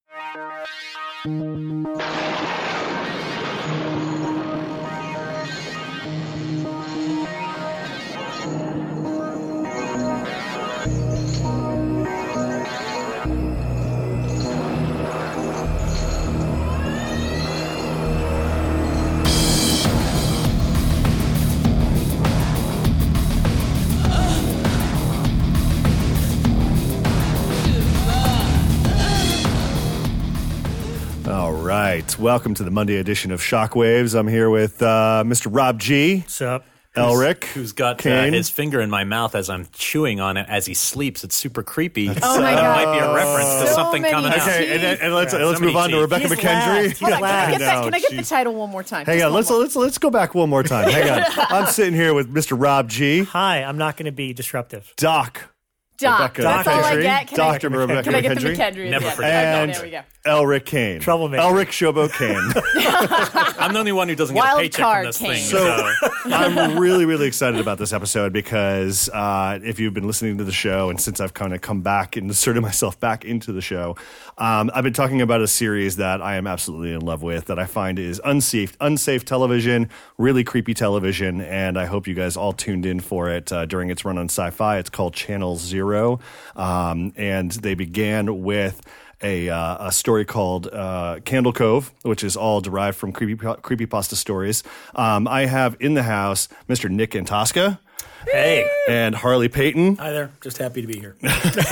All right. Welcome to the Monday edition of Shockwaves. I'm here with Mr. Rob G. What's up? Elric. Who's got his finger in my mouth as I'm chewing on it as he sleeps. It's super creepy. Oh my God. It might be a reference to something coming out. Okay, and let's move on to Rebecca McKendry. Hold on, can I get the title one more time? Hang on, let's go back one more time. Hang on. I'm sitting here with Mr. Rob G. Hi, I'm not going to be disruptive. Doc. Rebecca That's all I McKendry. get. Dr. Rebecca Can I get the McKendry. McKendry? Never Yeah, forget. And there we go. Elric Kane. Troublemaker. Elric Shobo Kane. I'm the only one who doesn't get a Wild paycheck card from this king. thing. So I'm really, really excited about this episode because if you've been listening to the show and since I've kind of come back and inserted myself back into the show, I've been talking about a series that I am absolutely in love with that I find is unsafe television, really creepy television, and I hope you guys all tuned in for it during its run on Sci-Fi. It's called Channel Zero, and they began with a story called Candle Cove, which is all derived from creepypasta stories. I have in the house Mr. Nick Antosca. Hey. And Harley Payton. Hi there. Just happy to be here.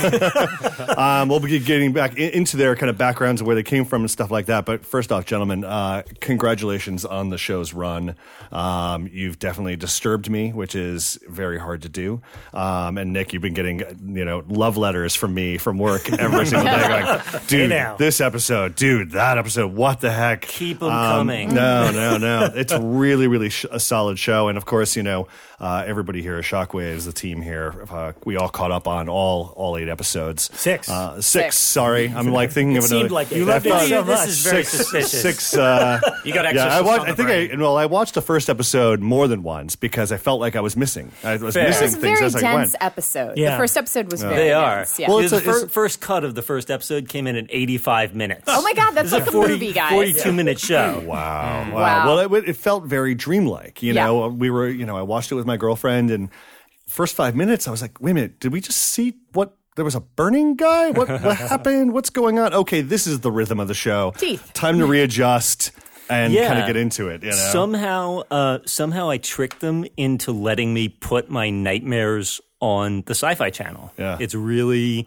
We'll be getting back into their kind of backgrounds and where they came from and stuff like that. But first off, gentlemen, congratulations on the show's run. You've definitely disturbed me, which is very hard to do. And Nick, you've been getting, love letters from me from work every single day going, dude, this episode, dude, that episode, what the heck? Keep them coming. No. It's really, really a solid show. And of course, everybody here at Shockwaves, the team here, we all caught up on all 8 episodes. Six. Sorry, I'm like thinking of another. Seemed like You love it so much. This is very suspicious. Six. You got extra. I watched the first episode more than once because I felt like I was missing. I was Fair. missing It was a things very as I went. dense episode. Yeah. The first episode was very They are. dense. Yeah. Well, the first cut of the first episode came in at 85 minutes. Oh my God, that's This like is a a movie, guys. 42-minute show. Wow. Wow. Well, it felt very dreamlike. We were. I watched it with my girlfriend, and first 5 minutes, I was like, wait a minute, did we just see what? There was a burning guy? What happened? What's going on? Okay, this is the rhythm of the show. Teeth. Time to readjust and kind of get into it. Somehow I tricked them into letting me put my nightmares on the Sci-Fi Channel. Yeah. It's really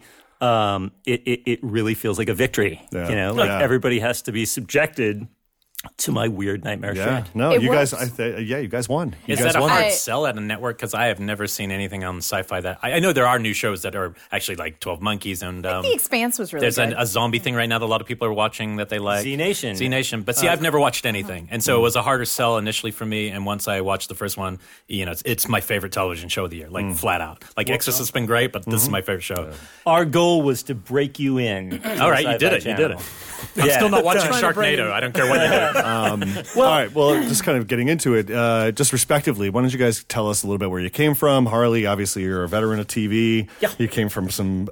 it really feels like a victory. Yeah. Everybody has to be subjected to my weird nightmare Yeah, shit. no, It you works. guys, you guys won. Is that a hard sell at a network? Because I have never seen anything on Sci-Fi that I know there are new shows that are actually like 12 Monkeys and The Expanse was really there's good. a zombie thing right now that a lot of people are watching that they like. Z Nation. But see, I've never watched anything, and so it was a harder sell initially for me. And once I watched the first one, it's my favorite television show of the year, like flat out. Like Exorcist's been great, but this is my favorite show. Our goal was to break you in. All right, you did it. You did it. I'm still not watching Sharknado. I don't care what you do. All right, well, just kind of getting into it, just respectively, why don't you guys tell us a little bit where you came from? Harley, obviously, you're a veteran of TV. Yeah. You came from some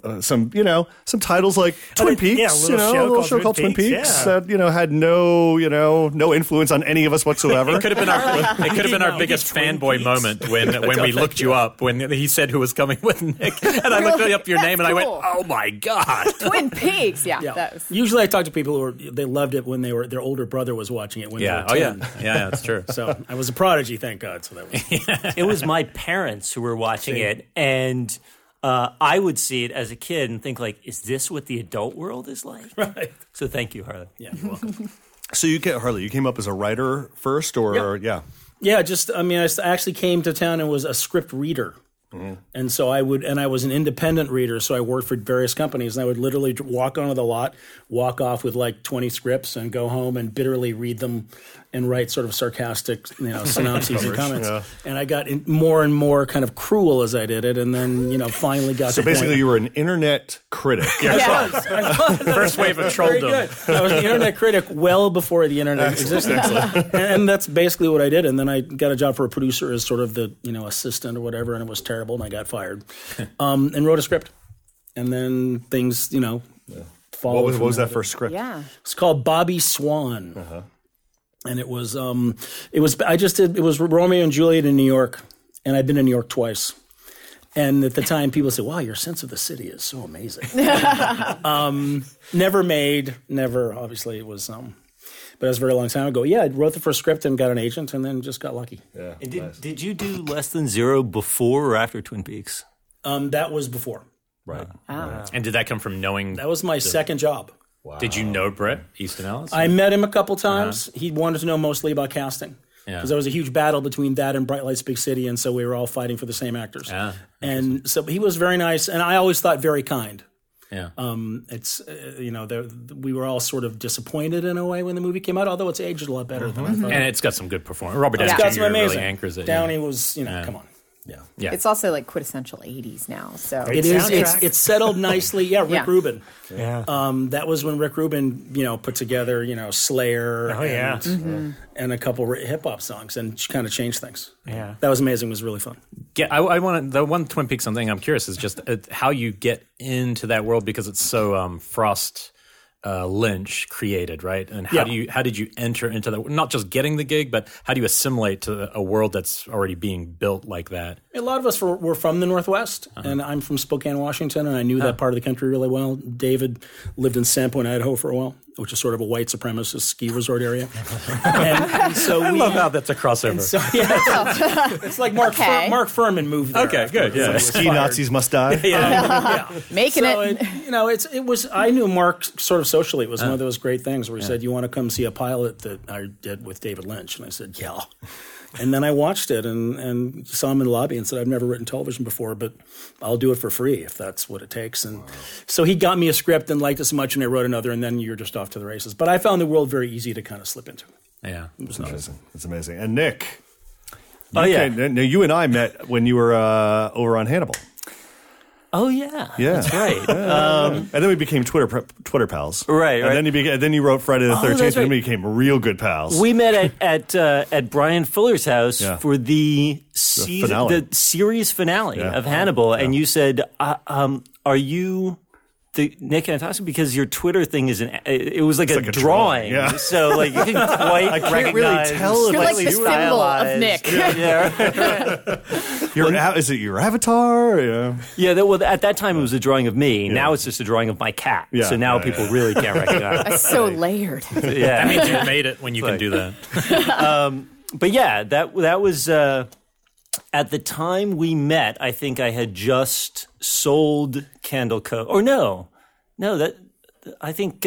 titles like Twin Peaks, a little show called Twin Peaks yeah. that, had no influence on any of us whatsoever. It could have been our biggest fanboy moment when we looked you up, when he said who was coming with Nick, and I looked up your name and I went, oh my God. Twin Peaks. Yeah. That was... Usually I talk to people who they loved it when their older brother was watching it when they were 10. Yeah, that's true. So I was a prodigy, thank God. So that was It was my parents who were watching it, and I would see it as a kid and think, like, is this what the adult world is like? right. So thank you, Harley. Yeah, you're welcome. So Harley, you came up as a writer first, or Yeah, I actually came to town and was a script reader. Mm-hmm. And so I was an independent reader, so I worked for various companies, and I would literally walk onto the lot, walk off with like 20 scripts, and go home and bitterly read them and write sort of sarcastic, synopses and comments. Yeah. And I got more and more kind of cruel as I did it, and then finally got. So basically, you were an internet critic. I was. First wave of trolldom. I was an internet critic well before the internet existed, and that's basically what I did. And then I got a job for a producer as sort of the assistant or whatever, and it was terrible, and I got fired. And wrote a script, and then things followed. What was that first script? Yeah. It's called Bobby Swan. And it was Romeo and Juliet in New York, and I'd been in New York twice. And at the time, people said, wow, your sense of the city is so amazing. Never, obviously, it was, but it was a very long time ago. Yeah, I wrote the first script and got an agent and then just got lucky. Yeah. And did you do Less Than Zero before or after Twin Peaks? That was before. Right. And did that come from knowing? That was my second job. Wow. Did you know Bret Easton Ellis? I met him a couple times. He wanted to know mostly about casting. Because there was a huge battle between that and Bright Lights Big City, and so we were all fighting for the same actors. And so he was very nice, and I always thought very kind. Yeah. It's we were all sort of disappointed in a way when the movie came out, although it's aged a lot better than I thought. And it's got some good performance. Robert Downey It's got Jr. some amazing. really anchors it. Downey was, come on. Yeah. It's also like quintessential 80s now. So It is. soundtrack. It's settled nicely. Yeah, Rick Yeah. Rubin. Yeah. That was when Rick Rubin, put together, Slayer. Oh, yeah. And a couple hip hop songs, and kind of changed things. Yeah. That was amazing. It was really fun. Yeah, I want the one Twin Peaks thing I'm curious is just how you get into that world because it's so Frost Lynch created, right? And how did you enter into that? Not just getting the gig, but how do you assimilate to a world that's already being built like that? A lot of us were from the Northwest, and I'm from Spokane, Washington, and I knew that part of the country really well. David lived in Sandpoint, Idaho for a while, which is sort of a white supremacist ski resort area. and so I love how that's a crossover. So, it's like Mark Furman moved there. Okay, good. Yeah. Ski Nazis must die. making So it. it was. I knew Mark sort of socially. It was one of those great things where he said, "You want to come see a pilot that I did with David Lynch?" And I said, "Yeah." And then I watched it and saw him in the lobby and said, "I've never written television before, but I'll do it for free if that's what it takes." And so he got me a script and liked it so much, and I wrote another, and then you're just off to the races. But I found the world very easy to kind of slip into. Yeah. It was nice. It's amazing. And Nick. Oh, yeah. Now, you and I met when you were over on Hannibal. Oh, yeah. Yeah. That's right. And then we became Twitter pals. Right, And then you wrote Friday the 13th, that's right. and we became real good pals. We met at Brian Fuller's house Yeah. for the series finale of Hannibal, and you said, "Are you the Nick Anastasiou? Because your Twitter thing is it was like a drawing, yeah. so like you can quite I can't really recognize. tell if You're like the symbol of stylized. Nick. Is it your avatar? Yeah. Yeah, well, at that time it was a drawing of me. Now it's just a drawing of my cat. Yeah, So now yeah, people really can't recognize. It's so layered. Yeah, That means you made it when you can do that. but yeah, that was at the time we met. I think I had just sold Candle Cove, or no, that I think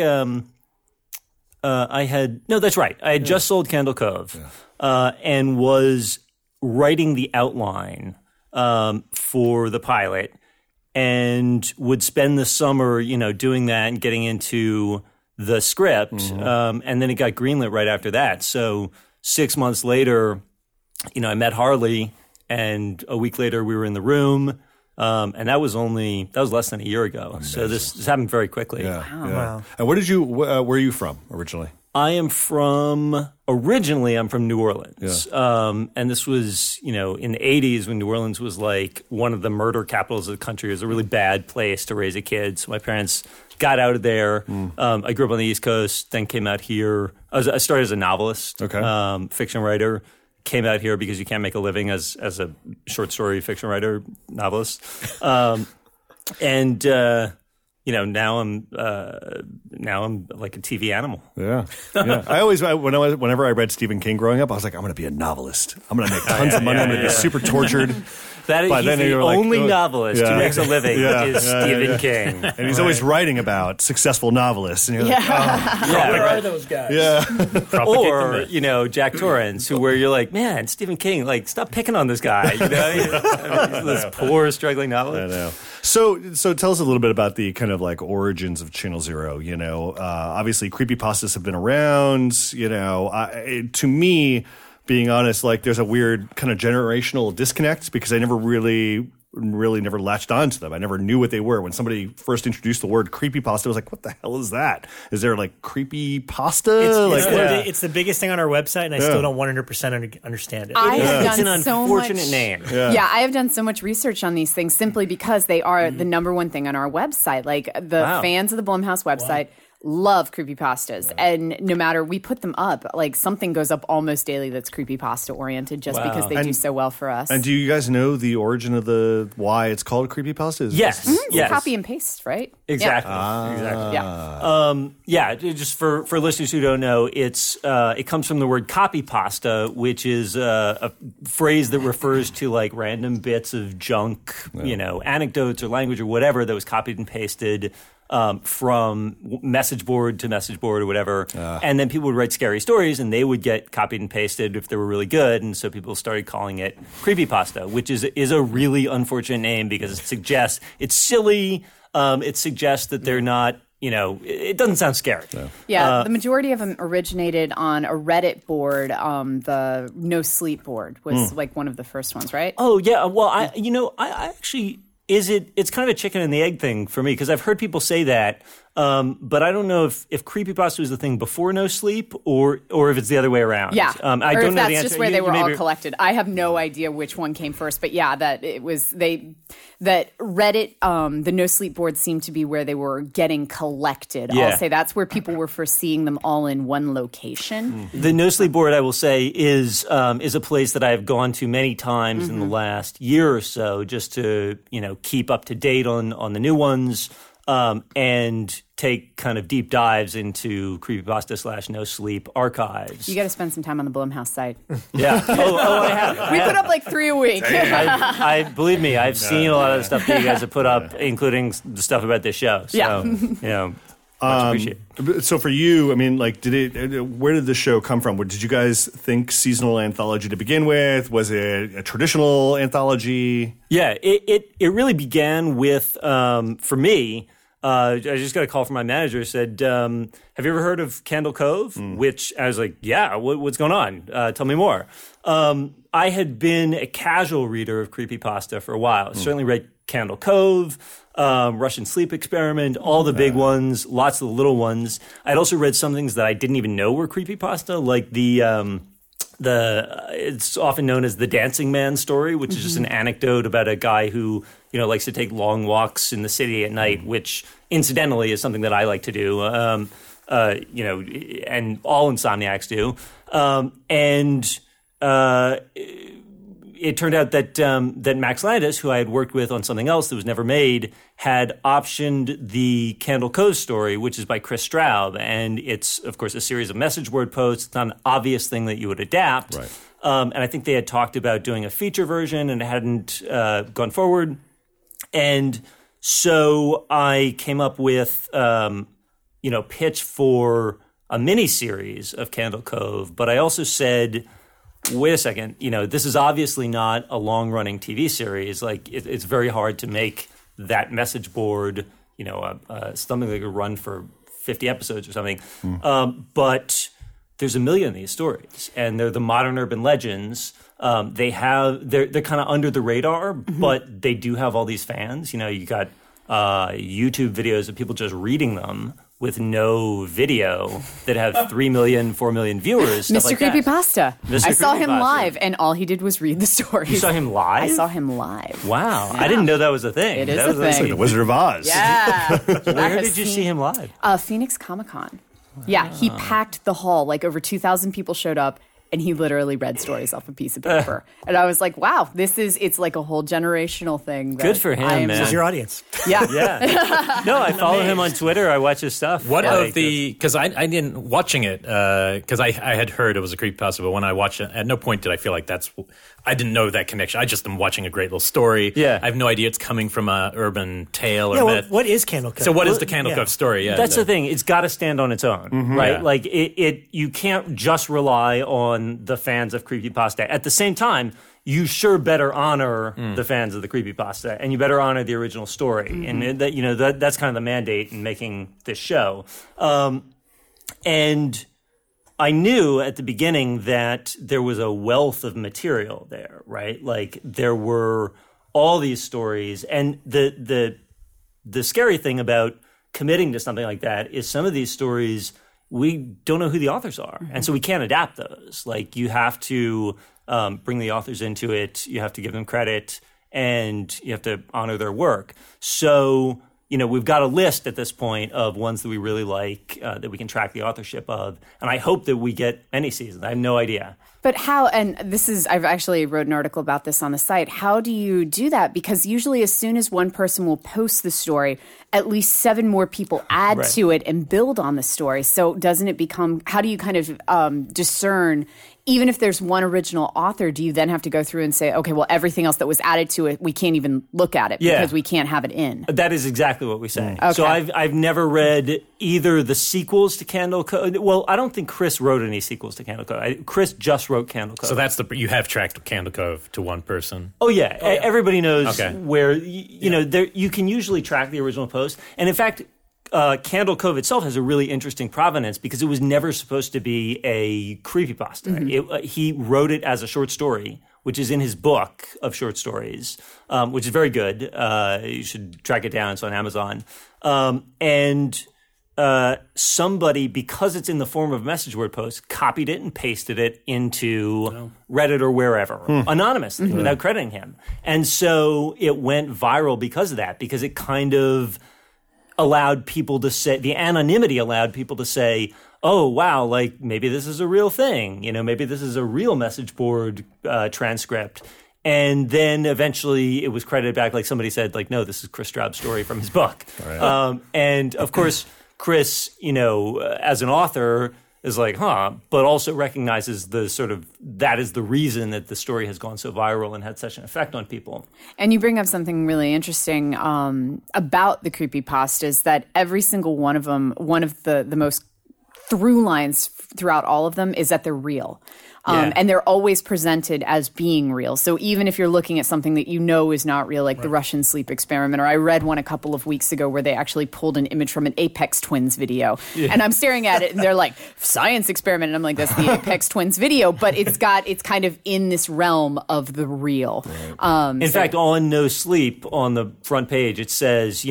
I had no. That's right. I had just sold Candle Cove and was writing the outline for the pilot, and would spend the summer, doing that and getting into the script, and then it got greenlit right after that. So 6 months later, I met Harley, and a week later we were in the room, and that was less than a year ago. Amazing. So this happened very quickly. Wow. And where are you from originally? I'm from New Orleans. And this was, in the 80s when New Orleans was like one of the murder capitals of the country. It was a really bad place to raise a kid. So my parents got out of there. I grew up on the East Coast, then came out here. I started as a novelist, fiction writer. Came out here because you can't make a living as a short story fiction writer, novelist. Now I'm like a TV animal. Yeah. Whenever I read Stephen King growing up, I was like, I'm going to be a novelist. I'm going to make tons of money. I'm going to be super tortured. He's the only novelist who makes a living is Stephen King. And he's always writing about successful novelists. And you're like, Where are those guys? Yeah. Or, Jack Torrance, where you're like, man, Stephen King, like, stop picking on this guy. He's this poor, struggling novelist. I know. So tell us a little bit about the kind of like origins of Channel Zero. Obviously creepypastas have been around. To me, being honest, like there's a weird kind of generational disconnect because I never really really never latched onto them. I never knew what they were. When somebody first introduced the word creepypasta, I was like, what the hell is that? Is there like creepy pasta? It's the biggest thing on our website, and I still don't 100% understand it. I have It's done an so much. unfortunate name. Yeah, I have done so much research on these things simply because they are the number one thing on our website. Like the fans of the Blumhouse website love creepypastas, and no matter we put them up, like something goes up almost daily that's creepypasta oriented, just because they do so well for us. And do you guys know the origin of why it's called creepypasta? Yes. It's Yes. copy and paste, right? Exactly. Yeah. Yeah, just for listeners who don't know, it comes from the word copy pasta, which is a phrase that refers to like random bits of junk, anecdotes or language or whatever that was copied and pasted from message board to message board or whatever. And then people would write scary stories and they would get copied and pasted if they were really good. And so people started calling it creepypasta, which is a really unfortunate name because it suggests it's silly. It suggests that they're not, it doesn't sound scary. Yeah, the majority of them originated on a Reddit board. The No Sleep board was like one of the first ones, right? Oh, yeah. Well, I actually... It's kind of a chicken and the egg thing for me because I've heard people say that, but I don't know if creepypasta was the thing before No Sleep or if it's the other way around. Yeah, I or don't if know that's the answer. just where they were all maybe... collected. I have no idea which one came first, but yeah, that it was that Reddit, the No Sleep board seemed to be where they were getting collected. Yeah. I'll say that's where people were first seeing them all in one location. The No Sleep board, I will say, is a place that I have gone to many times in the last year or so, just to keep up to date on the new ones. And take kind of deep dives into creepypasta / No Sleep archives. You got to spend some time on the Blumhouse site. Yeah. Oh, I have. We put up like 3 a week. I believe me, I've seen a lot of the stuff that you guys have put up, including the stuff about this show. So, much appreciated. So for you, I mean, like, where did the show come from? Did you guys think seasonal anthology to begin with? Was it a traditional anthology? Yeah, it really began with, for me, I just got a call from my manager who said, have you ever heard of Candle Cove? Which I was like, yeah, what's going on? Tell me more. I had been a casual reader of creepypasta for a while. I certainly read Candle Cove, Russian Sleep Experiment, all the big ones, lots of the little ones. I'd also read some things that I didn't even know were creepypasta, like it's often known as the Dancing Man story, which is just an anecdote about a guy who likes to take long walks in the city at night, which incidentally is something that I like to do, and all insomniacs do. It turned out that Max Landis, who I had worked with on something else that was never made, had optioned the Candle Cove story, which is by Chris Straub. And it's, of course, a series of message board posts. It's not an obvious thing that you would adapt. Right. And I think they had talked about doing a feature version and it hadn't gone forward. And so I came up with, pitch for a mini-series of Candle Cove. But I also said, wait a second, this is obviously not a long-running TV series. Like, it's very hard to make that message board, something that could run for 50 episodes or something. But there's a million of these stories, and they're the modern urban legends. They're kind of under the radar, but they do have all these fans. You got YouTube videos of people just reading them with no video that have 3 million, 4 million viewers. Mr. Like Creepypasta. Mr. I saw him Creepypasta. live, and all he did was read the stories. You saw him live? I saw him live. Wow. I didn't know that was a thing. It is that a was thing. It's like the Wizard of Oz. Yeah. Where did you see him live? Phoenix Comic-Con. Yeah, he packed the hall. Like over 2,000 people showed up, and he literally read stories off a piece of paper. And I was like, wow, it's like a whole generational thing. Good for him, man. This is your audience. Yeah. Yeah. No, I follow him on Twitter. I watch his stuff. Because I didn't, watching it, because I had heard it was a creepypasta, but when I watched it, at no point did I feel like I didn't know that connection. I just am watching a great little story. Yeah. I have no idea it's coming from a urban tale or Yeah, myth. what is Candle Cove? So what is the Candle Cove story? Yeah, That's the thing. It's got to stand on its own, right? Yeah. Like you can't just rely on the fans of creepypasta. At the same time, you sure better honor the fans of the creepypasta, and you better honor the original story. And that's kind of the mandate in making this show. And I knew at the beginning that there was a wealth of material there, right? Like there were all these stories. And the scary thing about committing to something like that is some of these stories, we don't know who the authors are. And so we can't adapt those. Like, you have to bring the authors into it. You have to give them credit, and you have to honor their work. So, we've got a list at this point of ones that we really like, that we can track the authorship of. And I hope that we get any season. I have no idea. But how, and I've actually wrote an article about this on the site. How do you do that? Because usually as soon as one person will post the story, at least 7 more people add to it and build on the story. So doesn't it become, how do you kind of discern, even if there's one original author, do you then have to go through and say, okay, well, everything else that was added to it, we can't even look at it because we can't have it in? That is exactly what we say. Okay. So I've never read either the sequels to Candle Code. Well, I don't think Chris wrote any sequels to Candle Code. Chris just wrote Candle Code. So that's you have tracked Candle Cove to one person. Oh yeah, everybody knows where you can usually track the original post. And in fact, Candle Cove itself has a really interesting provenance because it was never supposed to be a creepypasta. Mm-hmm. He wrote it as a short story, which is in his book of short stories, which is very good. You should track it down. It's on Amazon. And somebody, because it's in the form of a message board post, copied it and pasted it into Reddit or wherever, anonymously, without crediting him. And so it went viral because of that, because it kind of allowed people to say, the anonymity allowed people to say, oh, wow, like maybe this is a real thing. Maybe this is a real message board transcript. And then eventually it was credited back, like somebody said, like, no, this is Chris Straub's story from his book. Right. And of course, Chris, as an author is like, but also recognizes that is the reason that the story has gone so viral and had such an effect on people. And you bring up something really interesting about the creepypastas, that every single one of them, one of the most through lines throughout all of them is that they're real. And they're always presented as being real. So even if you're looking at something that is not real, like the Russian sleep experiment, or I read one a couple of weeks ago where they actually pulled an image from an Apex Twins video. Yeah. And I'm staring at it and they're like, science experiment. And I'm like, that's the Apex Twins video. But it's kind of in this realm of the real. Right. In fact, on No Sleep, on the front page, it says,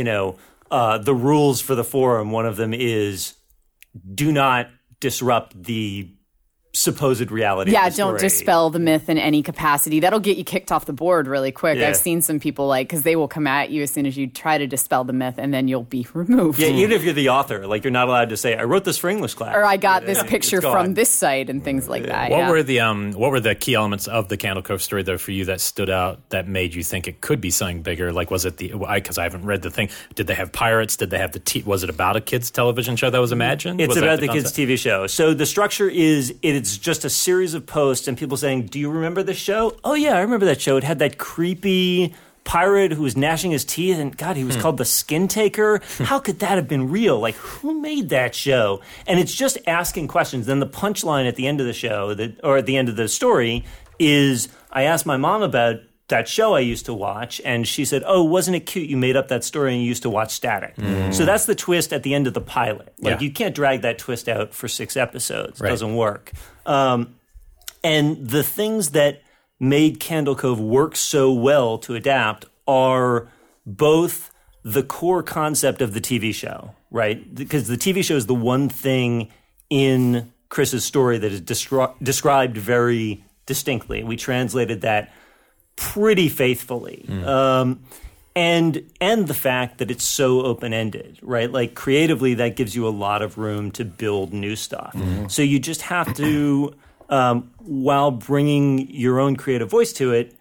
the rules for the forum, one of them is do not disrupt the supposed reality. Yeah, of the story. Don't dispel the myth in any capacity. That'll get you kicked off the board really quick. Yeah. I've seen some people because they will come at you as soon as you try to dispel the myth, and then you'll be removed. Yeah, even if you're the author, like you're not allowed to say, I wrote this for English class. Or I got this picture from this site and things like that. What were the key elements of the Candle Cove story, though, for you that stood out, that made you think it could be something bigger? Like, was it because I haven't read the thing. Did they have pirates? Did they have was it about a kids' television show that was imagined? It's about the kids' TV show. So the structure is, it's just a series of posts and people saying, do you remember this show? Oh yeah, I remember that show. It had that creepy pirate who was gnashing his teeth, and God, he was called the Skin Taker. How could that have been real? Like, who made that show? And it's just asking questions. Then the punchline at the end of the show, or at the end of the story, is I asked my mom about that show I used to watch, and she said, oh, wasn't it cute you made up that story and you used to watch Static? So that's the twist at the end of the pilot. Like, you can't drag that twist out for 6 episodes. It doesn't work. And the things that made Candle Cove work so well to adapt are both the core concept of the TV show, right? Because the TV show is the one thing in Chris's story that is described very distinctly. We translated that pretty faithfully. And the fact that it's so open-ended, right? Like, creatively, that gives you a lot of room to build new stuff. So you just have to, while bringing your own creative voice to it,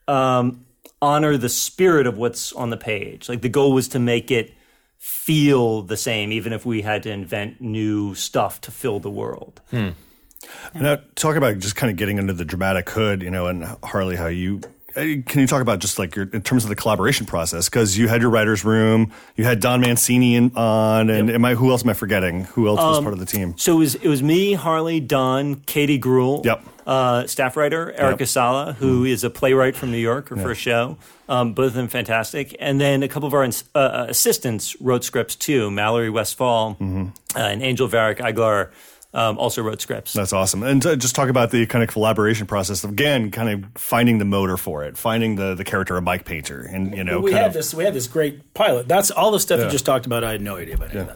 honor the spirit of what's on the page. Like, the goal was to make it feel the same, even if we had to invent new stuff to fill the world. Now, talk about just kind of getting under the dramatic hood, and Harley, how you... Can you talk about just like in terms of the collaboration process? Because you had your writer's room, you had Don Mancini on, and who else am I forgetting? Who else was part of the team? So it was me, Harley, Don, Katie Gruhl, staff writer, Erica Sala, who is a playwright from New York, her first show. Both of them fantastic. And then a couple of our assistants wrote scripts too, Mallory Westfall and Angel Varick Aguilar. also wrote scripts. That's awesome. And just talk about the kind of collaboration process. Again, kind of finding the motor for it, finding the character of Mike Painter, and we had this great pilot. That's all the stuff you just talked about. I had no idea about any of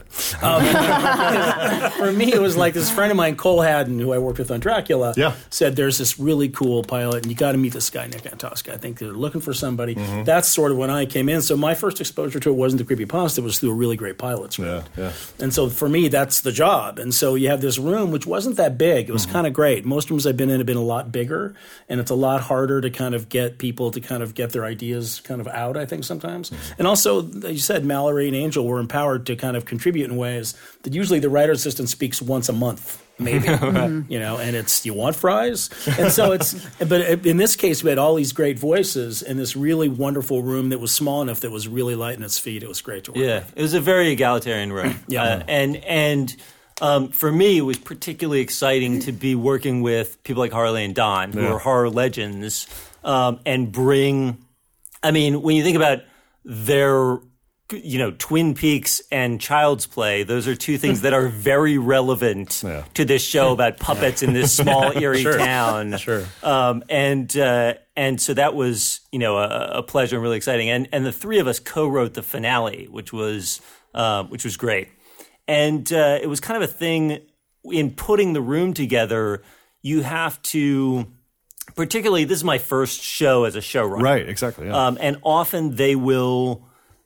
that. For me, it was like this friend of mine, Cole Haddon, who I worked with on Dracula, said there's this really cool pilot, and you got to meet this guy, Nick Antosca. I think they're looking for somebody. Mm-hmm. That's sort of when I came in. So my first exposure to it wasn't the creepypasta; it was through a really great pilot script. Yeah. And so for me, that's the job. And so you have this room, which wasn't that big. It was kind of great. Most rooms I've been in have been a lot bigger, and it's a lot harder to kind of get people to kind of get their ideas kind of out, I think, sometimes. Mm-hmm. And also, as you said, Mallory and Angel were empowered to kind of contribute in ways that usually the writer assistant speaks once a month. Maybe, and it's, you want fries? And so but in this case, we had all these great voices in this really wonderful room that was small enough that was really light in its feet. It was great to work with. It was a very egalitarian room. And for me, it was particularly exciting to be working with people like Harley and Don, who are horror legends, and bring, I mean, when you think about their, Twin Peaks and Child's Play, those are two things that are very relevant to this show about puppets in this small, eerie town. Sure. And so that was, a pleasure and really exciting. And the three of us co-wrote the finale, which was great. And it was kind of a thing in putting the room together. You have to, particularly, this is my first show as a showrunner. Right, exactly. Yeah. And often they will,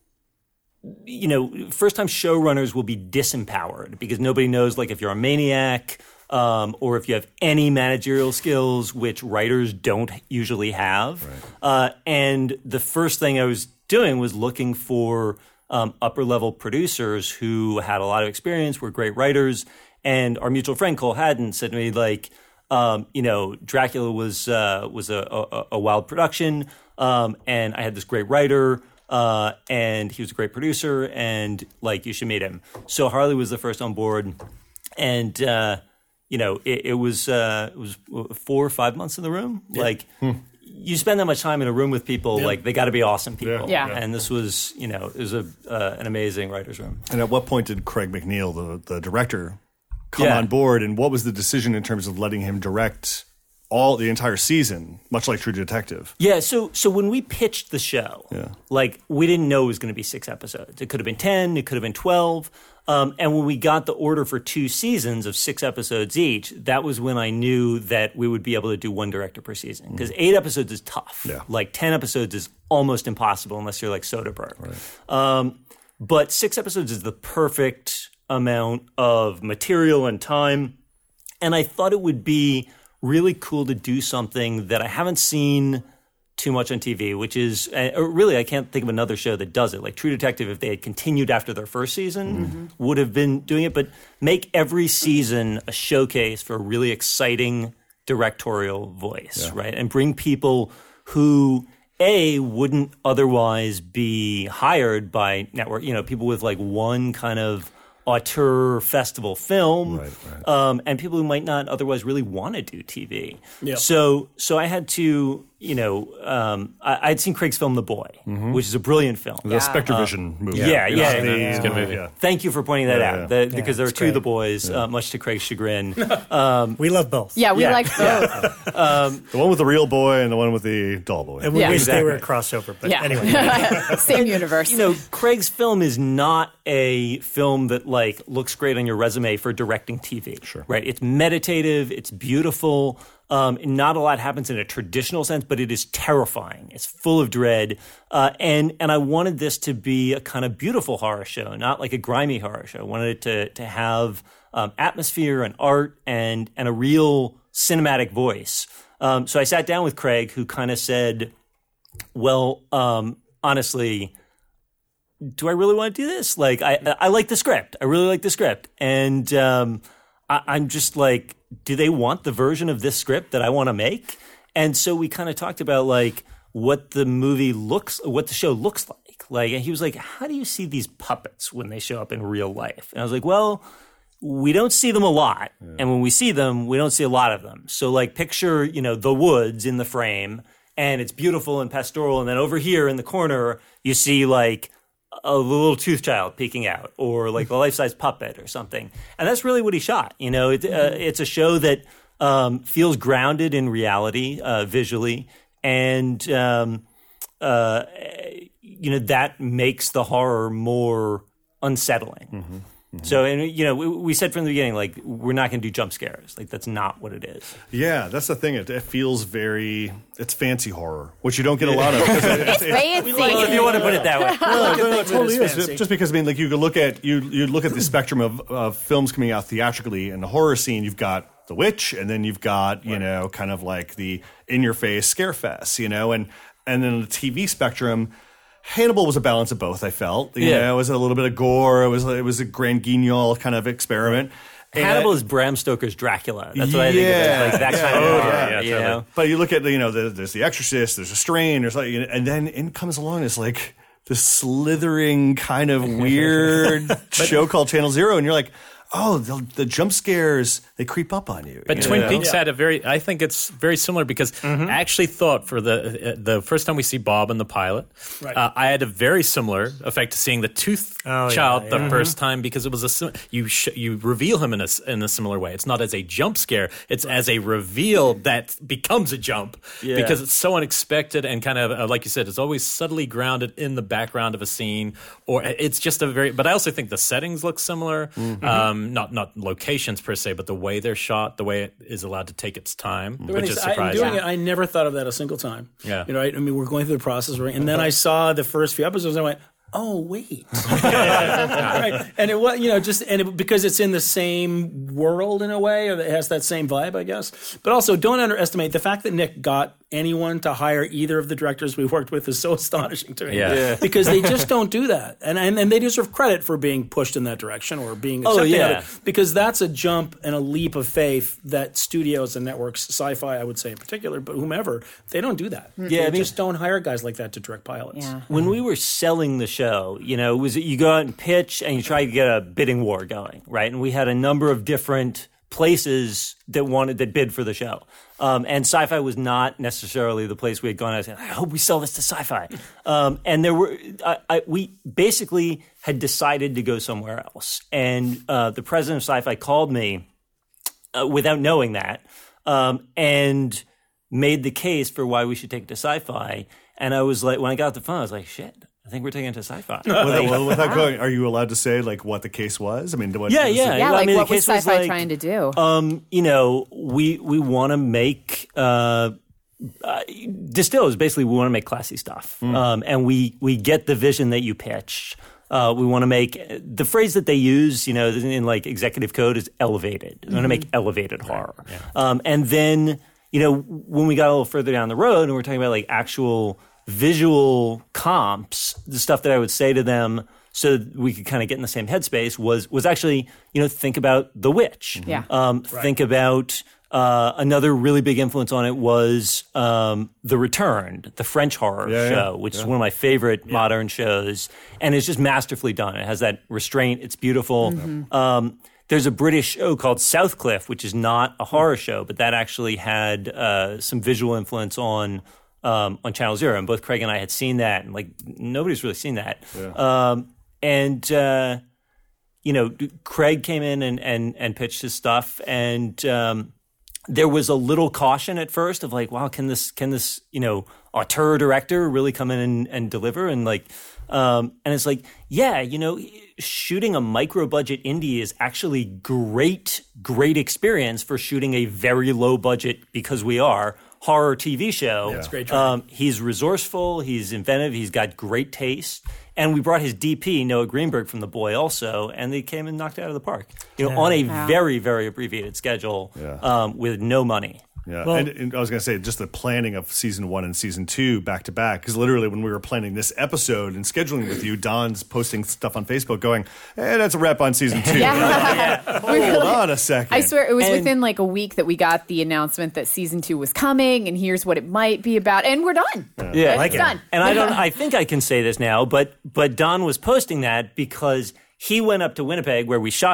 first-time showrunners will be disempowered because nobody knows, like, if you're a maniac or if you have any managerial skills, which writers don't usually have. Right. And the first thing I was doing was looking for upper-level producers who had a lot of experience, were great writers. And our mutual friend, Cole Haddon, said to me, like, Dracula was a wild production, and I had this great writer, and he was a great producer, and, like, you should meet him. So Harley was the first on board, and, it was 4 or 5 months in the room. Yeah. Like, you spend that much time in a room with people, like, they got to be awesome people. Yeah. And this was, it was an amazing writer's room. And at what point did Craig McNeil, the director, come on board, and what was the decision in terms of letting him direct the entire season, much like True Detective? Yeah, so when we pitched the show, like, we didn't know it was going to be 6 episodes. It could have been 10, it could have been 12. And when we got the order for 2 seasons of 6 episodes each, that was when I knew that we would be able to do 1 director per season. Because 8 episodes is tough. Yeah. Like, 10 episodes is almost impossible unless you're like Soderbergh. Right. But 6 episodes is the perfect amount of material and time. And I thought it would be really cool to do something that I haven't seen too much on TV, which is really, I can't think of another show that does it. Like True Detective, if they had continued after their first season, would have been doing it. But make every season a showcase for a really exciting directorial voice, right? And bring people who, wouldn't otherwise be hired by network, people with like one kind of auteur festival film, and people who might not otherwise really want to do TV. Yep. So I had to, I'd seen Craig's film The Boy, which is a brilliant film. The Spectrovision movie. It's a good movie. Thank you for pointing that out, because there are 2 The Boys, much to Craig's chagrin. We love both. Yeah, we like both. The one with the real boy and the one with the doll boy. And we wish they were a crossover, but anyway. Same universe. Craig's film is not a film that like looks great on your resume for directing TV. Sure. Right? It's meditative, it's beautiful. Not a lot happens in a traditional sense, but it is terrifying. It's full of dread. And I wanted this to be a kind of beautiful horror show, not like a grimy horror show. I wanted it to have atmosphere and art and a real cinematic voice. So I sat down with Craig, who kind of said, well, honestly, do I really want to do this? Like, I like the script. I really like the script. And I'm just like, do they want the version of this script that I want to make? And so we kind of talked about like what the show looks like. Like, and he was like, how do you see these puppets when they show up in real life? And I was like, well, we don't see them a lot. Yeah. And when we see them, we don't see a lot of them. So like picture, the woods in the frame, and it's beautiful and pastoral. And then over here in the corner, you see like a little tooth child peeking out, or like a life-size puppet or something. And that's really what he shot. You know, it's a show that feels grounded in reality visually, and you know, that makes the horror more unsettling. Mm-hmm. Mm-hmm. So, and you know, we said from the beginning, like, we're not going to do jump scares. Like, that's not what it is. Yeah, that's the thing. It feels it's fancy horror, which you don't get a lot of. It's fancy. Well, if you want to put it that way. No, it totally is. Just because, I mean, like, you look at the spectrum of films coming out theatrically. In the horror scene, you've got The Witch, and then you've got, you know, kind of like the in-your-face scare fest, you know, and then the TV spectrum, Hannibal was a balance of both, I felt. You know, it was a little bit of gore. It was a Grand Guignol kind of experiment. Hannibal is Bram Stoker's Dracula. That's what I think of it. Like that kind of horror, you know? But you look at, you know, there's The Exorcist, there's A Strain, there's like, and then in comes along this like this slithering kind of weird show called Channel Zero, and you're like, oh, the jump scares, they creep up on you. But Twin Peaks had I think it's very similar because I actually thought for the first time we see Bob in the pilot, I had a very similar effect to seeing the tooth child the first time, because it was you reveal him in a similar way. It's not as a jump scare, it's as a reveal that becomes a jump because it's so unexpected and kind of, like you said, it's always subtly grounded in the background of a scene, or it's just but I also think the settings look similar. Not locations per se, but the way they're shot, the way it is allowed to take its time, which is surprising. Doing it, I never thought of that a single time. Yeah, you know, I mean, we're going through the process, right? And then I saw the first few episodes, and I went, oh wait, right? And it was, you know, because it's in the same world in a way, or it has that same vibe, I guess. But also, don't underestimate the fact that Nick got anyone to hire either of the directors we worked with is so astonishing to me. Because they just don't do that, and they deserve credit for being pushed in that direction or being accepting of it, because that's a jump and a leap of faith that studios and networks, sci-fi, I would say in particular, but whomever, they don't do that. They just don't hire guys like that to direct pilots. Yeah. When we were selling the show, you know, you go out and pitch and you try to get a bidding war going, right? And we had a number of different places that bid for the show. And Sci-Fi was not necessarily the place we had gone out and said, I hope we sell this to Sci-Fi. And there were, we basically had decided to go somewhere else. And the president of Sci-Fi called me without knowing that and made the case for why we should take it to Sci-Fi. And I was like, when I got off the phone, I was like, shit, I think we're taking it to Sci-Fi. Well, without going, are you allowed to say like what the case was? I mean, like what was Sci-Fi trying to do? You know, we want to make Distills. Basically, we want to make classy stuff, and we get the vision that you pitched. We want to make the phrase that they use, you know, in like executive code is elevated. We want to make elevated horror, and then you know when we got a little further down the road and we're talking about like actual visual comps, the stuff that I would say to them so that we could kind of get in the same headspace was actually, you know, think about The Witch. Think about another really big influence on it was The Returned, the French horror show, which is one of my favorite modern shows. And it's just masterfully done. It has that restraint. It's beautiful. There's a British show called Southcliffe, which is not a horror show, but that actually had some visual influence on Channel Zero, and both Craig and I had seen that, and like nobody's really seen that. You know, Craig came in and pitched his stuff, and there was a little caution at first of like, wow, can this you know auteur director really come in and deliver? And like, and it's like, yeah, you know, shooting a micro budget indie is actually great experience for shooting a very low budget, because we are horror TV show. That's great. He's resourceful. He's inventive. He's got great taste. And we brought his DP, Noah Greenberg, from The Boy also, and they came and knocked it out of the park. You know, on a very, very abbreviated schedule with no money. Yeah, well, and I was going to say, just the planning of season 1 and season 2 back to back, because literally when we were planning this episode and scheduling with you, Don's posting stuff on Facebook going, hey, that's a wrap on season 2. Hold on a second. I swear it was within like a week that we got the announcement that season 2 was coming, and here's what it might be about, and we're done. It's done. And I think I can say this now, but Don was posting that because he went up to Winnipeg where we shot it,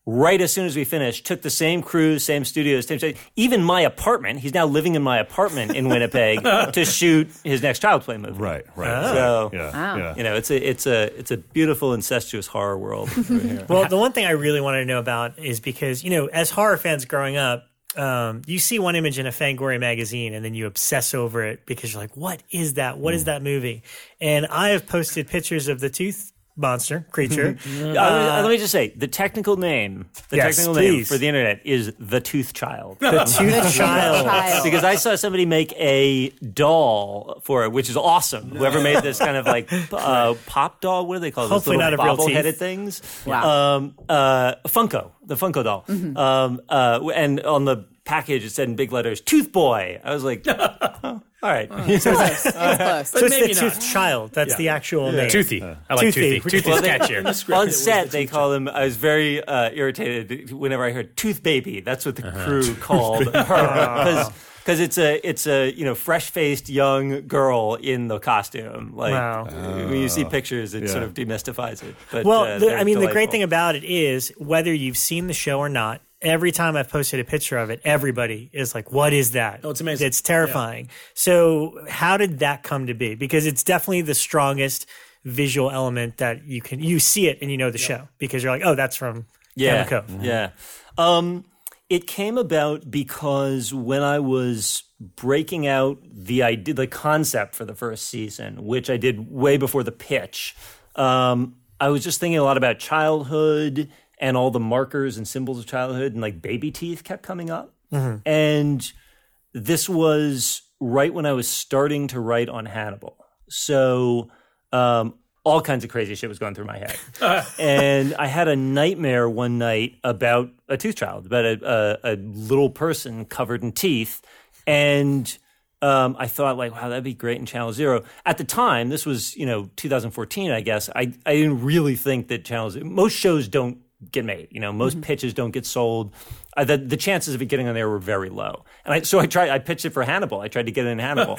right as soon as we finished, took the same crews, same studios, even my apartment. He's now living in my apartment in Winnipeg to shoot his next Child's Play movie. Right. So, Yeah. you know, it's a beautiful incestuous horror world. Well, the one thing I really wanted to know about is because, you know, as horror fans growing up, you see one image in a Fangoria magazine and then you obsess over it because you're like, what is that? What is that movie? And I have posted pictures of the tooth monster creature. Let me just say, the technical name name for the internet is The Tooth Child. The Tooth Child. Because I saw somebody make a doll for it, which is awesome. Whoever made this kind of like pop doll, what do they call those Hopefully little not of real bobble-headed teeth. things? Wow. Funko, the Funko doll. And on the package, it said in big letters, Tooth Boy. I was like, oh, all right. It's close. So it's maybe the not. Tooth Child. That's the actual name. Toothy. I like Toothy. Toothy. Toothy's catchier. On set, they call him. I was very irritated whenever I heard Tooth Baby. That's what the crew called her because it's a fresh faced young girl in the costume. Like Wow. when you see pictures, it sort of demystifies it. But, Well, the great delightful. thing about it is whether you've seen the show or not, every time I've posted a picture of it, everybody is like, what is that? Oh, it's amazing. It's terrifying. So how did that come to be? Because it's definitely the strongest visual element that you see it and you know the show because you're like, oh, that's from Camel Cove. Yeah. It came about because when I was breaking out the idea, the concept for the first season, which I did way before the pitch, I was just thinking a lot about childhood and all the markers and symbols of childhood, and like baby teeth kept coming up. And this was right when I was starting to write on Hannibal. So all kinds of crazy shit was going through my head. And I had a nightmare one night about a tooth child, about a little person covered in teeth. And I thought, like, wow, that'd be great in Channel Zero. At the time, this was, 2014, I guess. I didn't really think that most shows don't get made. Most pitches don't get sold. The chances of it getting on there were very low. And I pitched it for Hannibal. I tried to get it in Hannibal.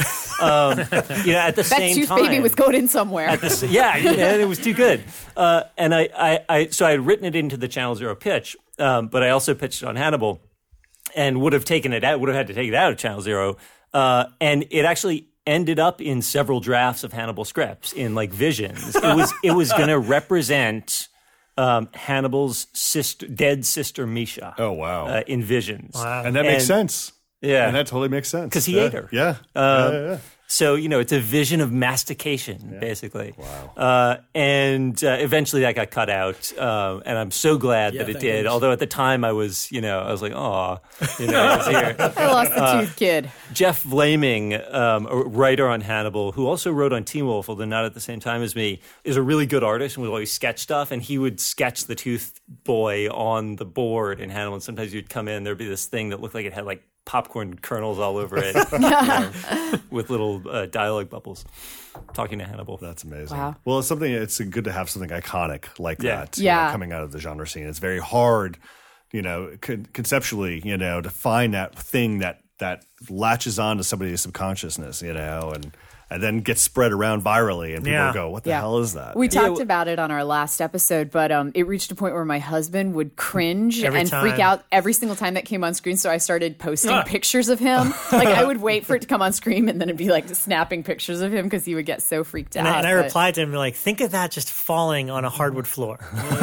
At the same Tooth time, Baby was going in somewhere. and it was too good. And I had written it into the Channel Zero pitch, but I also pitched it on Hannibal, and would have had to take it out of Channel Zero. And it actually ended up in several drafts of Hannibal scripts in like visions. It was going to represent Hannibal's dead sister Misha. Oh, wow. In visions. Wow. And that makes sense. Yeah. And that totally makes sense. Because he ate her. Yeah. So, it's a vision of mastication, basically. Wow. And eventually that got cut out. And I'm so glad that it thank did. goodness. Although at the time I was like, aw, I was here. I lost the tooth kid. Jeff Vlaming, a writer on Hannibal, who also wrote on Teen Wolf, although not at the same time as me, is a really good artist and would always sketch stuff. And he would sketch the tooth boy on the board in Hannibal. And sometimes you'd come in, there'd be this thing that looked like it had like popcorn kernels all over it with little dialogue bubbles talking to Hannibal. That's amazing. Wow. Well, it's good to have something iconic like that coming out of the genre scene. It's very hard, conceptually, to find that thing that latches on to somebody's subconsciousness, and then gets spread around virally, and people go, what the hell is that? We talked about it on our last episode, but it reached a point where my husband would cringe and freak out every single time that came on screen. So I started posting pictures of him. Like I would wait for it to come on screen, and then it'd be like snapping pictures of him because he would get so freaked out. And I replied to him like, think of that just falling on a hardwood floor.